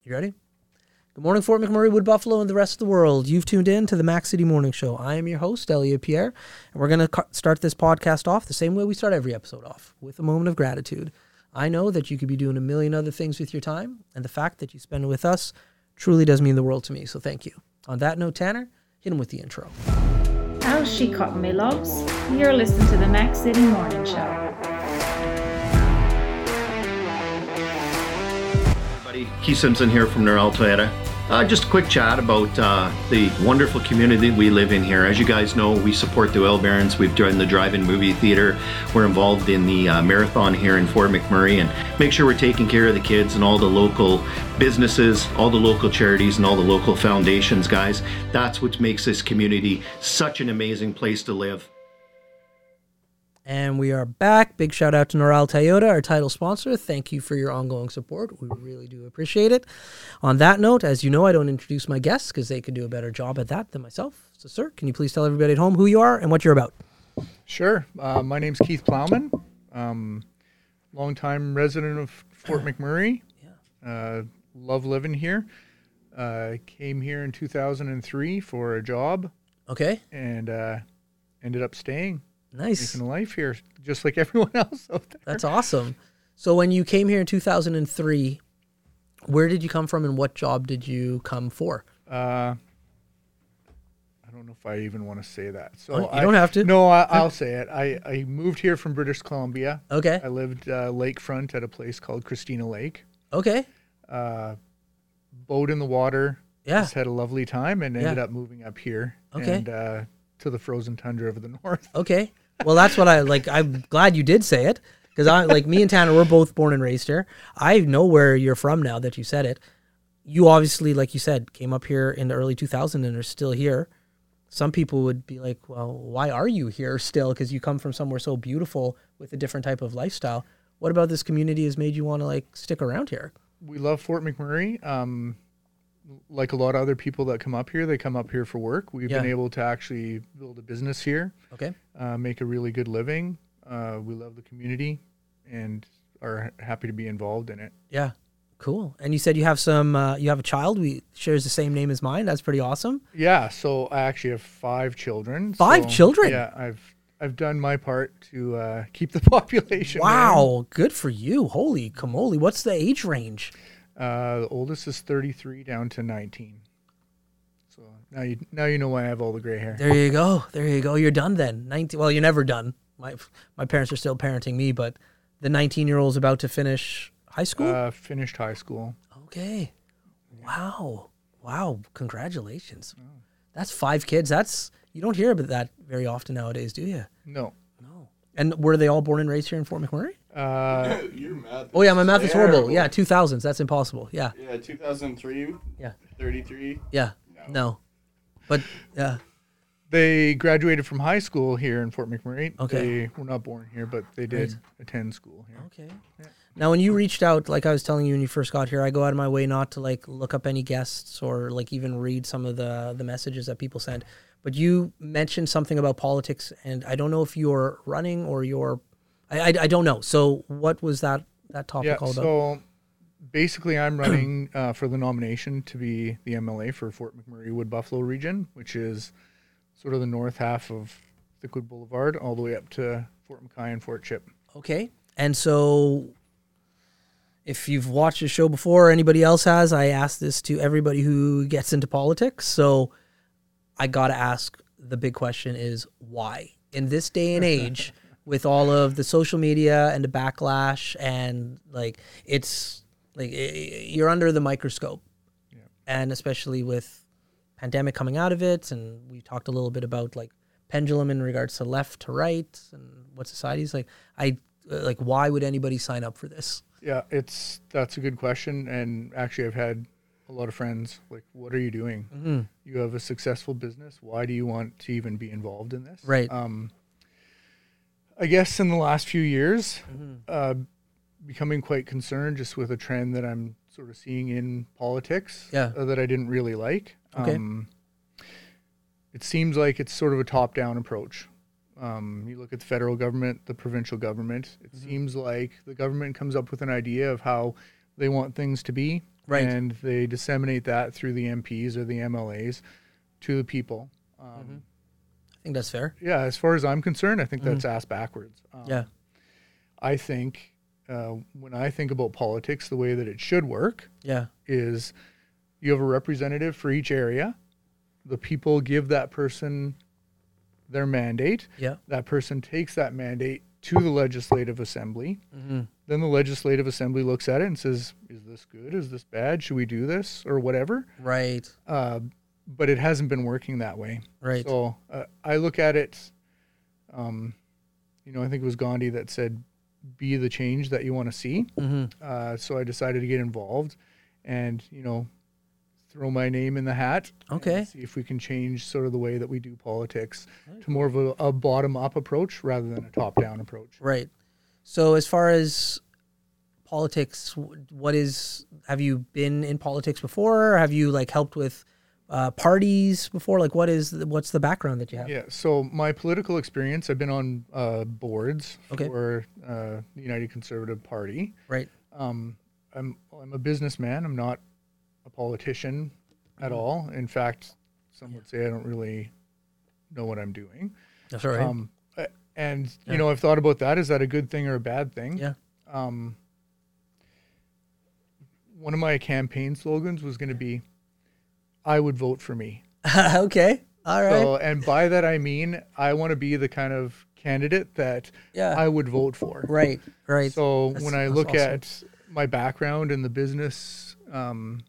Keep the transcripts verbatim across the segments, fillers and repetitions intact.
You ready? Good morning, Fort McMurray, Wood Buffalo, and the rest of the world. You've tuned in to the Mac City Morning Show. I am your host, Elliot Pierre, and we're going to start this podcast off the same way we start every episode off, with a moment of gratitude. I know that you could be doing a million other things with your time, and the fact that you spend it with us truly does mean the world to me, so thank you. On that note, Tanner, hit him with the intro. How's she cutting me, loves? You're listening to the Mac City Morning Show. Keith Simpson here from Norel Toyota. Uh, just a quick chat about uh, the wonderful community we live in here. As you guys know, we support the Oil Barons. We've joined the drive-in movie theater. We're involved in the uh, marathon here in Fort McMurray, and make sure we're taking care of the kids and all the local businesses, all the local charities, and all the local foundations, guys. That's what makes this community such an amazing place to live. And we are back. Big shout out to Norel Toyota, our title sponsor. Thank you for your ongoing support. We really do appreciate it. On that note, as you know, I don't introduce my guests because they could do a better job at that than myself. So, sir, can you please tell everybody at home who you are and what you're about? Sure. Uh, my name's Keith Plowman. Um, longtime resident of Fort McMurray. Yeah. Uh, love living here. Uh, came here in two thousand three for a job. Okay. And uh, ended up staying. Nice. Making a life here, just like everyone else out there. That's awesome. So when you came here in two thousand three, where did you come from and what job did you come for? Uh, I don't know if I even want to say that. So oh, you I, don't have to. No, I, I'll say it. I, I moved here from British Columbia. Okay. I lived uh, lakefront at a place called Christina Lake. Okay. Uh, boat in the water. Yeah. Just had a lovely time and ended yeah. up moving up here. Okay. And uh, to the frozen tundra of the north. Okay. Well, that's what I like. I'm glad you did say it because I like me and Tanner, we're both born and raised here. I know where you're from now that you said it. You obviously, like you said, came up here in the early two thousands and are still here. Some people would be like, well, why are you here still? Because you come from somewhere so beautiful with a different type of lifestyle. What about this community has made you want to like stick around here? We love Fort McMurray. Um, like a lot of other people that come up here, they come up here for work. We've yeah. been able to actually build a business here. Okay. Uh, make a really good living. Uh, we love the community and are happy to be involved in it. Yeah. Cool. And you said you have some, uh, you have a child we shares the same name as mine. That's pretty awesome. Yeah. So I actually have five children. Five so, children? Yeah. I've, I've done my part to uh, keep the population. Wow. down. Good for you. Holy camole. What's the age range? Uh, the oldest is thirty-three down to nineteen. So now you now you know why I have all the gray hair. There you go. There you go. You're done then. nineteen. Well, you're never done. My my parents are still parenting me, but the nineteen-year-old's about to finish high school? Uh, finished high school. Okay. Wow. Wow. Congratulations. Oh. That's five kids. That's you don't hear about that very often nowadays, do you? No. No. And were they all born and raised here in Fort McMurray? Uh, Your math oh yeah, my math is horrible. terrible. Yeah, two thousands. That's impossible. Yeah. Yeah, two thousand three. Yeah. thirty-three. Yeah. No. no. But yeah. They graduated from high school here in Fort McMurray. Okay. They were not born here, but they did right. attend school here. Okay. Yeah. Now, when you reached out, like I was telling you when you first got here, I go out of my way not to like look up any guests or like even read some of the the messages that people send. But you mentioned something about politics, and I don't know if you're running or you're, I, I, I don't know. So what was that, that topic yeah, all about? So basically I'm running uh, for the nomination to be the M L A for Fort McMurray Wood Buffalo region, which is sort of the north half of Thickwood Boulevard all the way up to Fort McKay and Fort Chip. Okay. And so if you've watched the show before or anybody else has, I ask this to everybody who gets into politics. So I got to ask, the big question is why? In this day and age, with all of the social media and the backlash and like, it's like it, you're under the microscope. Yeah. And especially with pandemic coming out of it. And we talked a little bit about like pendulum in regards to left to right and what society's like. I like, why would anybody sign up for this? Yeah, it's, that's a good question. And actually I've had a lot of friends like, what are you doing? Mm-hmm. You have a successful business. Why do you want to even be involved in this? Right. Um, I guess in the last few years, mm-hmm. uh, becoming quite concerned just with a trend that I'm sort of seeing in politics yeah. uh, that I didn't really like. Okay. Um, it seems like it's sort of a top-down approach. Um, you look at the federal government, the provincial government, it mm-hmm. seems like the government comes up with an idea of how they want things to be. Right. And they disseminate that through the M Ps or the M L As to the people. Um, Mm-hmm. I think that's fair. Yeah, as far as I'm concerned, I think that's ass backwards. Um, Yeah. I think uh, when I think about politics, the way that it should work Yeah. is you have a representative for each area. The people give that person their mandate. Yeah. That person takes that mandate to the legislative assembly. Mm-hmm. Then the legislative assembly looks at it and says, is this good? Is this bad? Should we do this or whatever? Right. Uh, but it hasn't been working that way. Right. So uh, I look at it, um, you know, I think it was Gandhi that said, be the change that you want to see. Mm-hmm. Uh, so I decided to get involved and, you know, throw my name in the hat. Okay. And see if we can change sort of the way that we do politics to more of a, a bottom-up approach rather than a top-down approach. Right. So as far as politics, wh- what is, have you been in politics before? Or have you like helped with uh, parties before? Like what is, the, what's the background that you have? Yeah, so my political experience, I've been on uh, boards Okay. for uh, the United Conservative Party. Right. Um, I'm I'm a businessman. I'm not a politician at all. In fact, some would say I don't really know what I'm doing. That's all right. Um, uh, and Yeah. you know, I've thought about that. Is that a good thing or a bad thing? Yeah. Um, one of my campaign slogans was going to be, "I would vote for me." Okay. All right. So, and by that I mean I want to be the kind of candidate that Yeah. I would vote for. Right. Right. So That's- when I that's look awesome. at my background in the business um,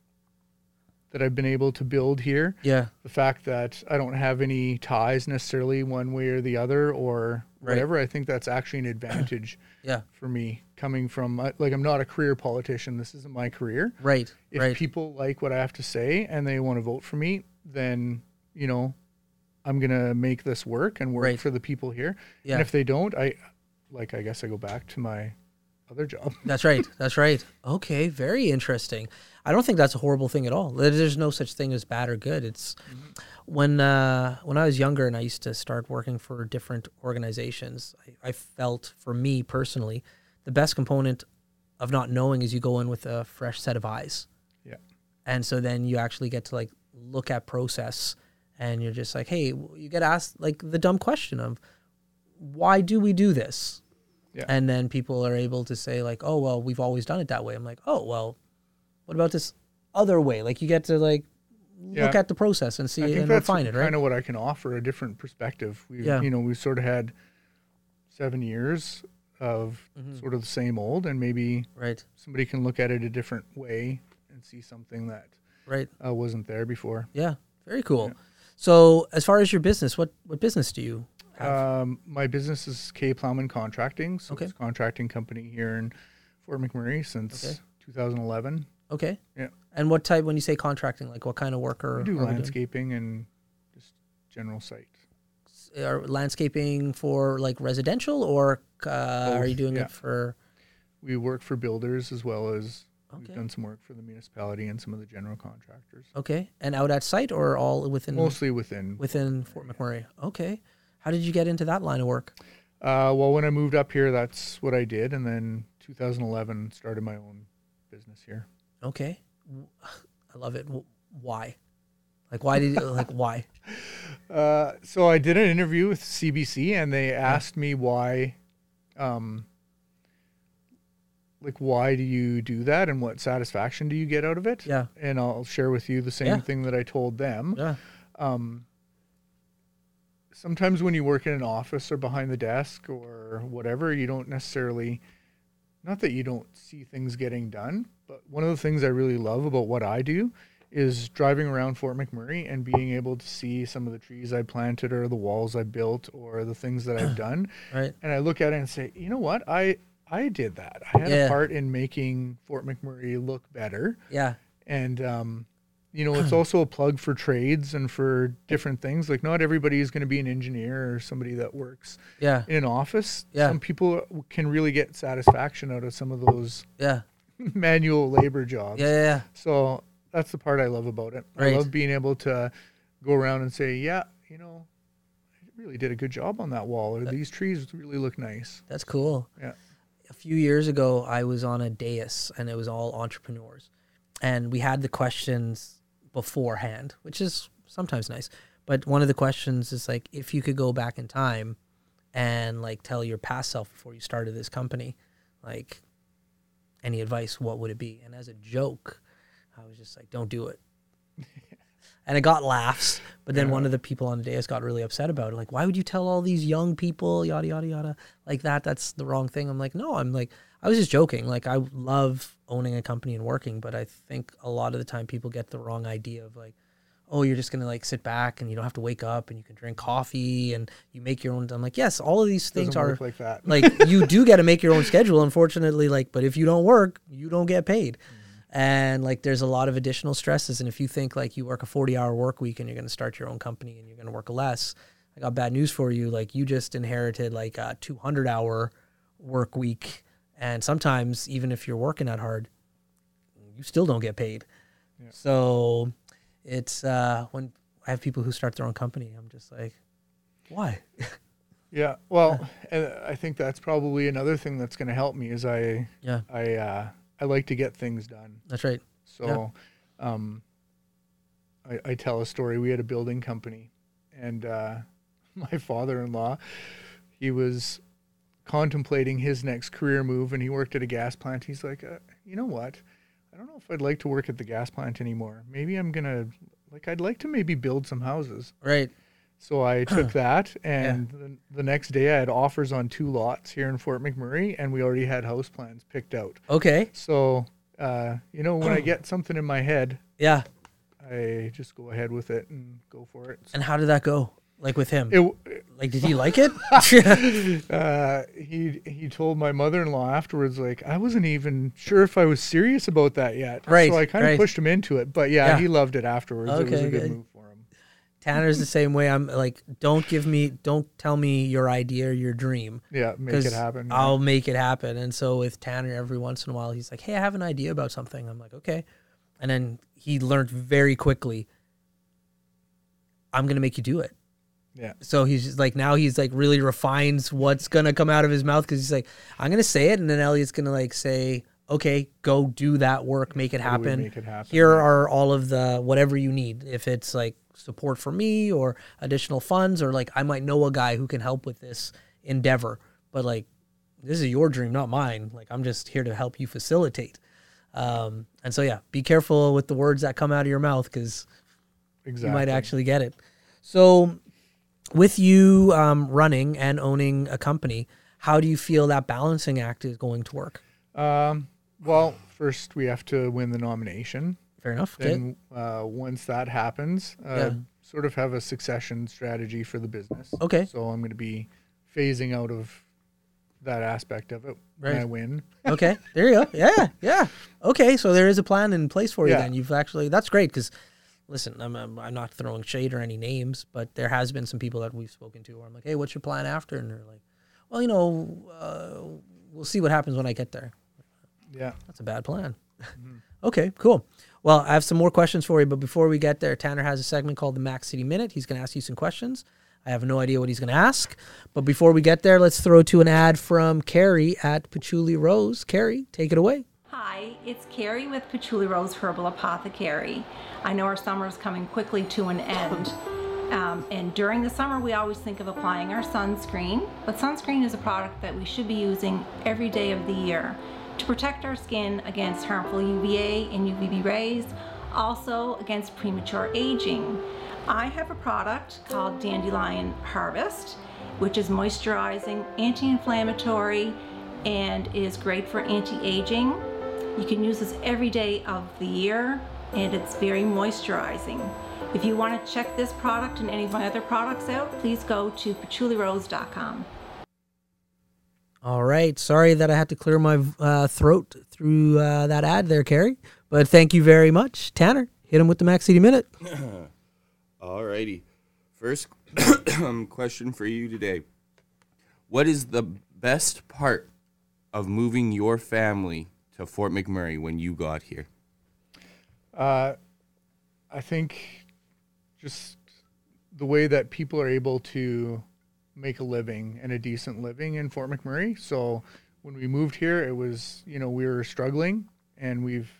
that I've been able to build here, Yeah. the fact that I don't have any ties necessarily one way or the other or Right. whatever, I think that's actually an advantage Yeah. for me coming from, uh, like, I'm not a career politician. This isn't my career. Right. If right. people like what I have to say and they want to vote for me, then, you know, I'm going to make this work and work Right. for the people here. Yeah. And if they don't, I, like, I guess I go back to my other job. That's right. That's right. Okay. Very interesting. I don't think that's a horrible thing at all. There- There's no such thing as bad or good. It's when uh, when I was younger and I used to start working for different organizations, I, I felt for me personally, the best component of not knowing is you go in with a fresh set of eyes. Yeah. And so then you actually get to like look at process and you're just like, hey, you get asked like the dumb question of why do we do this? Yeah. And then people are able to say like, oh, well, we've always done it that way. I'm like, oh, well, what about this other way? Like you get to like Yeah. look at the process and see I think and that's refine it, right? kind of what I can offer, a different perspective. We, Yeah. you know, we've sort of had seven years of Mhm. sort of the same old, and maybe Right, somebody can look at it a different way and see something that right. uh, wasn't there before. Yeah, very cool. So as far as your business, what, what business do you have? Um, my business is K Plowman Contracting. So Okay. it's a contracting company here in Fort McMurray since Okay. two thousand eleven. Okay. yeah. And what type, when you say contracting, like what kind of work are, We do are we doing? landscaping and just general site. Are landscaping for like residential or uh, are you Both, doing yeah. it for, We work for builders as well as we've okay, done some work for the municipality and some of the general contractors. okay. And out at site or all within, Mostly within. within Fort McMurray? Okay. How did you get into that line of work? Uh, well, when I moved up here, that's what I did. And then two thousand eleven started my own business here. Okay. W- I love it. W- Why? Like, why did you, like, why? Uh, so I did an interview with C B C and they asked me why, um, like, why do you do that and what satisfaction do you get out of it? Yeah. And I'll share with you the same Yeah. thing that I told them. Yeah. Um, sometimes when you work in an office or behind the desk or whatever, you don't necessarily, not that you don't see things getting done, but one of the things I really love about what I do is driving around Fort McMurray and being able to see some of the trees I planted or the walls I built or the things that I've done. Right. And I look at it and say, you know what? I, I did that. I had Yeah. a part in making Fort McMurray look better. Yeah. And, um, you know, it's also a plug for trades and for different things. Like, not everybody is going to be an engineer or somebody that works Yeah. in an office. Yeah. Some people can really get satisfaction out of some of those Yeah. manual labor jobs. Yeah. Yeah. yeah. So that's the part I love about it. Right. I love being able to go around and say, yeah, you know, I really did a good job on that wall, or these trees really look nice. That's cool. Yeah. A few years ago, I was on a dais and it was all entrepreneurs. and we had the questions beforehand, which is sometimes nice. But one of the questions is like, if you could go back in time and like tell your past self before you started this company, like any advice, what would it be? And as a joke, I was just like, don't do it. And it got laughs, but then yeah. one of the people on the dais got really upset about it. Like, why would you tell all these young people, yada, yada, yada, like that? That's the wrong thing. I'm like, no, I'm like, I was just joking. Like, I love owning a company and working, but I think a lot of the time people get the wrong idea of like, oh, you're just going to like sit back and you don't have to wake up and you can drink coffee and you make your own. I'm like, yes, all of these things Doesn't are work like that. Like, you do get to make your own schedule, unfortunately, like, but if you don't work, you don't get paid. Mm-hmm. And like, there's a lot of additional stresses. And if you think like you work a forty hour work week and you're going to start your own company and you're going to work less, I got bad news for you. Like, you just inherited like a two hundred hour work week. And sometimes even if you're working that hard, you still don't get paid. Yeah. So it's uh, when I have people who start their own company, I'm just like, why? Yeah. Well, and I think that's probably another thing that's going to help me is I, yeah, I, uh, I like to get things done. That's right. So, yeah. um, I, I tell a story. We had a building company, and uh, my father-in-law, he was contemplating his next career move, and he worked at a gas plant. He's like, uh, you know what? I don't know if I'd like to work at the gas plant anymore. Maybe I'm gonna like I'd like to maybe build some houses. Right. So I took that, and Yeah. the, the next day I had offers on two lots here in Fort McMurray, and we already had house plans picked out. Okay. So, uh, you know, when I get something in my head, Yeah. I just go ahead with it and go for it. So And how did that go? Like with him? it, Like, did he like it? uh, he he told my mother-in-law afterwards, like, I wasn't even sure if I was serious about that yet. Right, So I kind of right. pushed him into it. But yeah, Yeah. he loved it afterwards. It was Okay, a good good. move for him. Tanner's the same way. I'm like, don't give me, don't tell me your idea or your dream. Yeah, make 'Cause it happen. yeah. I'll make it happen. And so with Tanner, every once in a while, he's like, hey, I have an idea about something. I'm like, okay. And then he learned very quickly, I'm going to make you do it. Yeah. So he's just like, now he's like really refines what's going to come out of his mouth. Cause he's like, I'm going to say it. And then Elliot's going to like say, okay, go do that work, make it How do we happen. make it happen? Here Yeah. are all of the, whatever you need. If it's like support for me or additional funds, or like, I might know a guy who can help with this endeavor, but like, this is your dream, not mine. Like, I'm just here to help you facilitate. Um, and so, yeah, be careful with the words that come out of your mouth, cause Exactly. you might actually get it. So with you um, running and owning a company, how do you feel that balancing act is going to work? Um, well, first we have to win the nomination. Fair enough. Okay. Then uh, once that happens, uh, Yeah. sort of have a succession strategy for the business. Okay. So I'm going to be phasing out of that aspect of it when Right. I win. Okay. There you go. Yeah. Yeah. Okay. So there is a plan in place for you Yeah. then. You've actually, that's great because, listen, I'm, I'm I'm not throwing shade or any names, but there has been some people that we've spoken to where I'm like, hey, what's your plan after? And they're like, well, you know, uh, we'll see what happens when I get there. Yeah. That's a bad plan. Okay, cool. Well, I have some more questions for you, but before we get there, Tanner has a segment called the Max City Minute. He's going to ask you some questions. I have no idea what he's going to ask, but before we get there, let's throw to an ad from Carrie at Patchouli Rose. Carrie, take it away. Hi, it's Carrie with Patchouli Rose Herbal Apothecary. I know our summer is coming quickly to an end. Um, and during the summer, we always think of applying our sunscreen, but sunscreen is a product that we should be using every day of the year to protect our skin against harmful U V A and U V B rays, also against premature aging. I have a product called Dandelion Harvest, which is moisturizing, anti-inflammatory, and is great for anti-aging. You can use this every day of the year, and it's very moisturizing. If you want to check this product and any of my other products out, please go to patchouli rose dot com. All right. Sorry that I had to clear my uh, throat through uh, that ad there, Carrie, but thank you very much. Tanner, hit him with the Max City Minute. Alrighty. First question for you today. What is the best part of moving your family to Fort McMurray when you got here? Uh, I think just the way that people are able to make a living and a decent living in Fort McMurray. So when we moved here, it was, you know, we were struggling, and we've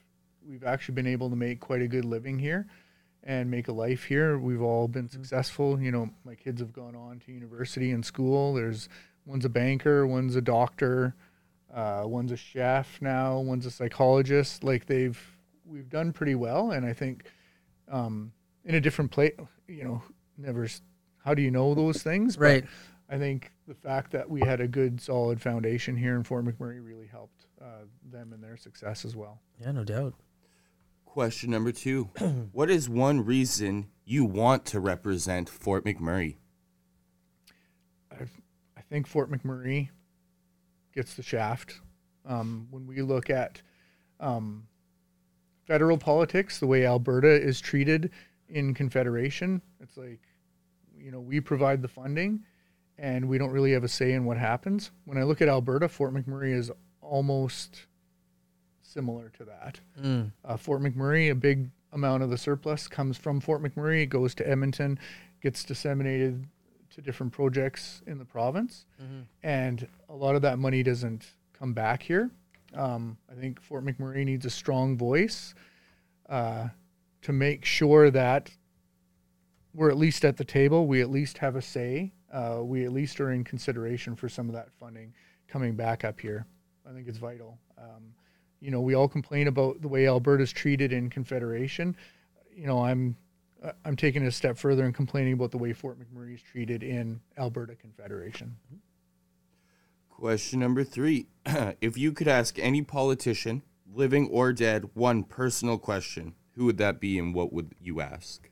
we've actually been able to make quite a good living here and make a life here. We've all been successful. You know, my kids have gone on to university and school. There's one's a banker, one's a doctor, uh, one's a chef now, one's a psychologist. Like they've, we've done pretty well. And I think um, in a different place, you know, never, s- how do you know those things? But Right. I think the fact that we had a good, solid foundation here in Fort McMurray really helped uh, them and their success as well. Yeah, no doubt. Question number two. What is one reason you want to represent Fort McMurray? I've, I think Fort McMurray gets the shaft. Um, when we look at um, federal politics, the way Alberta is treated in Confederation, it's like, you know, we provide the funding and we don't really have a say in what happens. When I look at Alberta, Fort McMurray is almost similar to that. Mm. Uh, Fort McMurray, a big amount of the surplus comes from Fort McMurray. It goes to Edmonton, gets disseminated to different projects in the province. Mhm. And a lot of that money doesn't come back here. Um, I think Fort McMurray needs a strong voice uh, to make sure that we're at least at the table. We at least have a say. Uh, we at least are in consideration for some of that funding coming back up here. I think it's vital. Um, you know, we all complain about the way Alberta's treated in Confederation. You know, I'm uh, I'm taking it a step further and complaining about the way Fort McMurray is treated in Alberta Confederation. Question number three. If you could ask any politician, living or dead, one personal question, who would that be and what would you ask?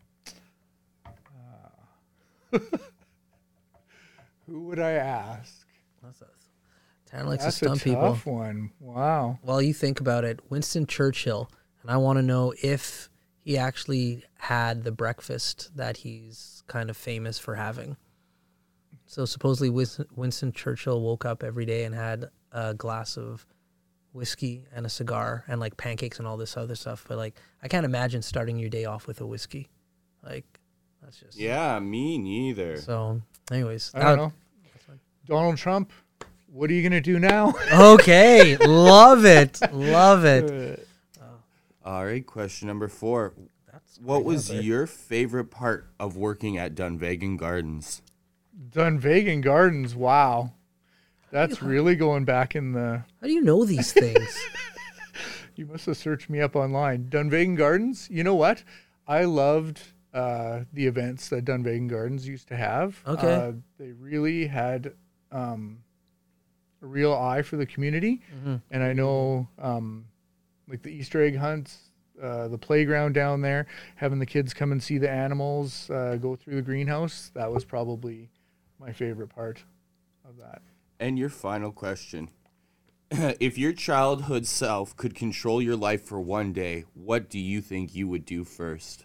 Who would I ask? That's a, Tanner likes That's to a stump tough people. one. Wow. Well, you think about it, Winston Churchill, and I want to know if he actually had the breakfast that he's kind of famous for having. So supposedly Wis- Winston Churchill woke up every day and had a glass of whiskey and a cigar and like pancakes and all this other stuff. But like, I can't imagine starting your day off with a whiskey. Like, that's just Yeah, me neither. So, anyways, I don't that- know. Donald Trump, what are you going to do now? Okay, love it, love it. All right, question number four. That's What great was answer. your favorite part of working at Dunvegan Gardens? Dunvegan Gardens, wow. That's really going back in the... How do you know these things? You must have searched me up online. Dunvegan Gardens, you know what? I loved uh, the events that Dunvegan Gardens used to have. Okay. Uh, they really had um, a real eye for the community. Mhm. And I know um, like the Easter egg hunts, uh, the playground down there, having the kids come and see the animals, uh, go through the greenhouse, that was probably my favorite part of that. And your final question. If your childhood self could control your life for one day, what do you think you would do first?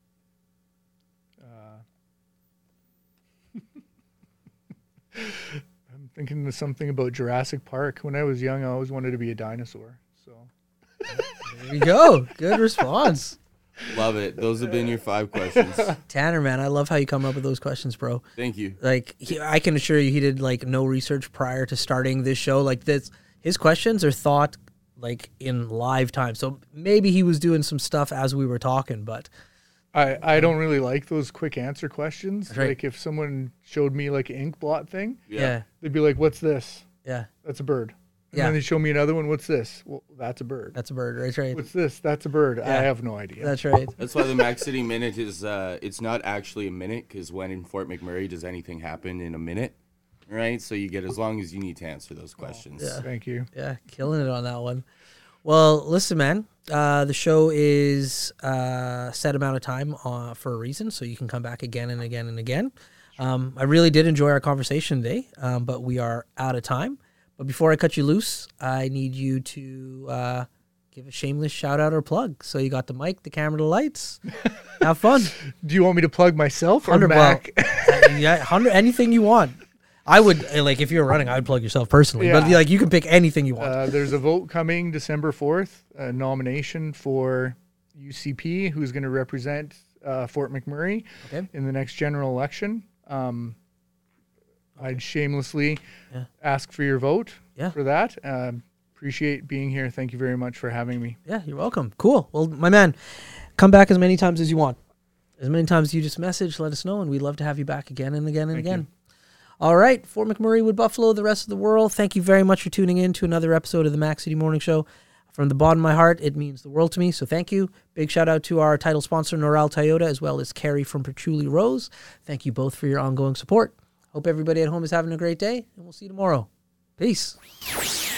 I'm thinking of something about Jurassic Park. When I was young, I always wanted to be a dinosaur. So There you go. Good response. Love it. Those have been your five questions. Tanner, man, I love how you come up with those questions, bro. Thank you. Like, he, I can assure you, he did like no research prior to starting this show. Like this, his questions are thought like in live time. So maybe he was doing some stuff as we were talking, but I, I don't really like those quick answer questions. Right. Like if someone showed me like an ink blot thing, Yeah. yeah, they'd be like, "What's this?" yeah, That's a bird. And Yeah. then they show me another one. What's this? Well, that's a bird. that's a bird, right? Right. What's this? That's a bird. I Yeah. have no idea. That's right. That's why the Mac City Minute is, uh, it's not actually a minute, because when in Fort McMurray does anything happen in a minute, right? So you get as long as you need to answer those questions. Yeah. Thank you. Yeah, killing it on that one. Well, listen, man. Uh, the show is uh, set amount of time uh, for a reason, so you can come back again and again and again. Um, I really did enjoy our conversation today, um, but we are out of time. But before I cut you loose, I need you to uh, give a shameless shout out or plug. So you got the mic, the camera, the lights. Have fun. Do you want me to plug myself or Hundred Mac? well, yeah, hundred anything you want. I would uh, like if you were running, I'd plug yourself personally. But Yeah. like you can pick anything you want. Uh, there's a vote coming December fourth, a nomination for U C P, who's going to represent uh, Fort McMurray Okay. in the next general election. Um, I'd shamelessly Yeah. ask for your vote Yeah. for that. Um, appreciate being here. Thank you very much for having me. Yeah, you're welcome. Cool. Well, my man, come back as many times as you want. As many times as you just message, let us know, and we'd love to have you back again and again and Thank again. you. All right, Fort McMurray, Wood Buffalo, the rest of the world, thank you very much for tuning in to another episode of the Mac City Morning Show. From the bottom of my heart, it means the world to me, so thank you. Big shout out to our title sponsor, Norel Toyota, as well as Carrie from Patchouli Rose. Thank you both for your ongoing support. Hope everybody at home is having a great day, and we'll see you tomorrow. Peace.